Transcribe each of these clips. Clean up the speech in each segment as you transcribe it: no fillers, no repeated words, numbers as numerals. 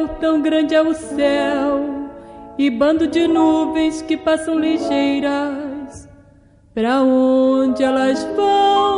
tão grande é o céu, e bando de nuvens que passam ligeiras. Pra onde elas vão?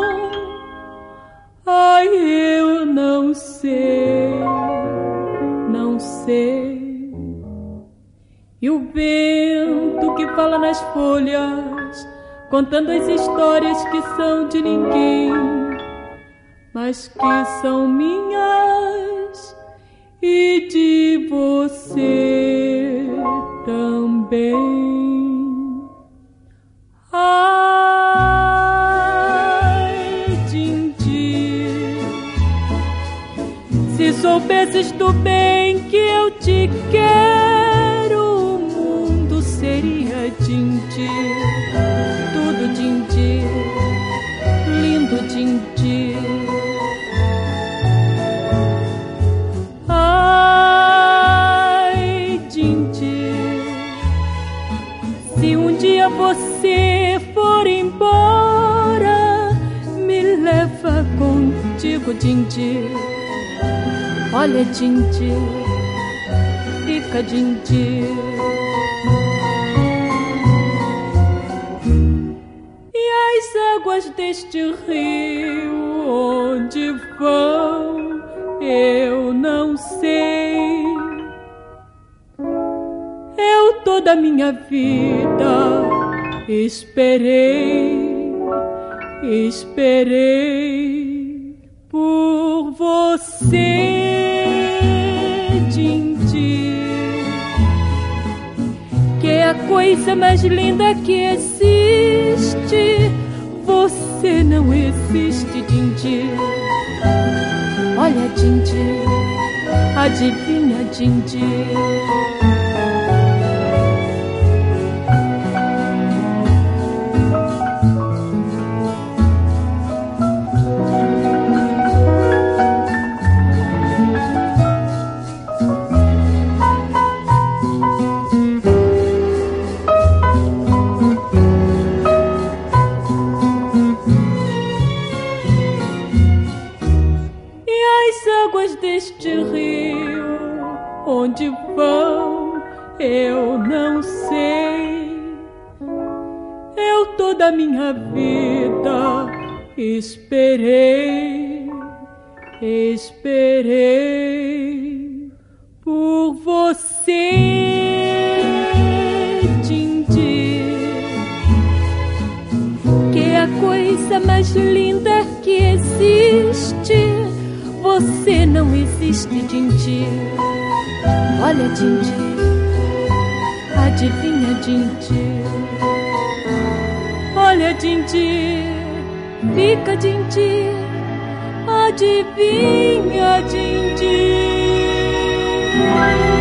Ai, eu não sei, não sei. E o vento que fala nas folhas, contando as histórias que são de ninguém, mas que são minhas e de você também. Ai, din-din, se soubesses do bem que eu te quero, o mundo seria din-din, tudo din-din, lindo din-din. Ai, din-din, se um dia você for embora, me leva contigo, din-din. Olha, din-din, fica, din-din. E as águas deste rio, onde vão, eu não sei. Eu toda a minha vida esperei por você, din-din, que é a coisa mais linda que existe. Você não existe, din-din. Olha, din-din, adivinha, din-din. Deste rio, onde vão, eu não sei. Eu toda a minha vida esperei por você, din-din, que é a coisa mais linda que existe. Você não existe, din-din. Olha, din-din, adivinha, din-din. Olha, din-din, fica, din-din. Adivinha, din-din.